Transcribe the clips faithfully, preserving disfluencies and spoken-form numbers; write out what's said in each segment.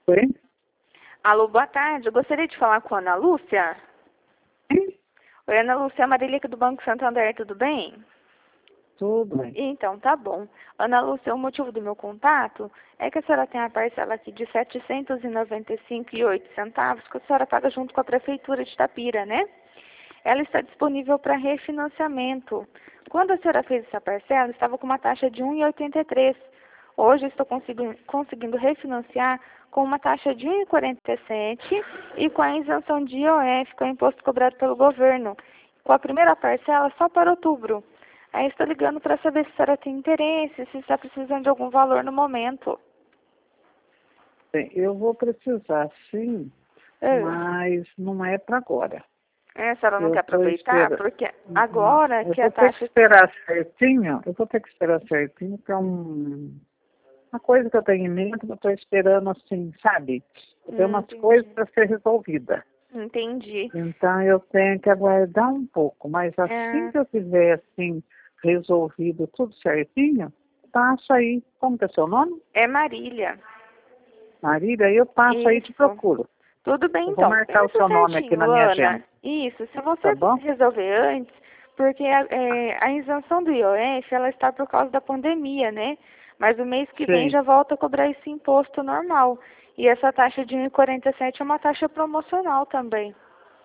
Oi? Alô, boa tarde. Eu gostaria de falar com a Ana Lúcia. Sim, Oi, Ana Lúcia, é a Marília aqui do Banco Santander, tudo bem? tudo bem. Então, tá bom. Ana Lúcia, o motivo do meu contato é que a senhora tem a parcela aqui de setecentos e noventa e cinco reais e oito centavos que a senhora paga junto com a Prefeitura de Itapira, né? Ela está disponível para refinanciamento. Quando a senhora fez essa parcela, estava com uma taxa de um vírgula oitenta e três. Hoje eu estou conseguindo, conseguindo refinanciar com uma taxa de um vírgula quarenta e sete e com a isenção de I O F, que é o imposto cobrado pelo governo, com a primeira parcela só para outubro. Aí estou ligando para saber se a senhora tem interesse, se está precisando de algum valor no momento. Bem, eu vou precisar, sim, Ah, mas não é para agora. é, a senhora não Eu quer estou aproveitar? esperando. Porque Não, agora eu que a vou ter que taxa... esperar certinho. Eu vou ter que esperar certinho, que é um, uma coisa que eu tenho em mente, eu estou esperando assim, sabe? Eu tenho Hum, umas coisas entendi. para ser resolvida. Entendi. Então eu tenho que aguardar um pouco, mas assim É, que eu tiver assim resolvido tudo certinho, passo aí. Como que é seu nome? é Marília. Marília, eu passo aí e te Isso. procuro. Tudo bem, Eu vou então. marcar o Pensa seu nome aqui na certinho, minha agenda, Ana. Isso. Se você tá bom? resolver antes, porque a, é, a isenção do I O F, ela está por causa da pandemia, né? Mas o mês que vem Sim. já volta a cobrar esse imposto normal. E essa taxa de um vírgula quarenta e sete é uma taxa promocional também.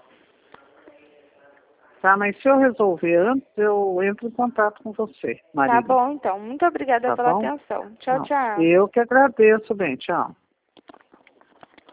Tá, mas se eu resolver antes, eu entro em contato com você, Tá Marília. bom, então. Muito obrigada Tá pela bom? atenção. Tchau, Não. tchau. Eu que agradeço, bem. Tchau.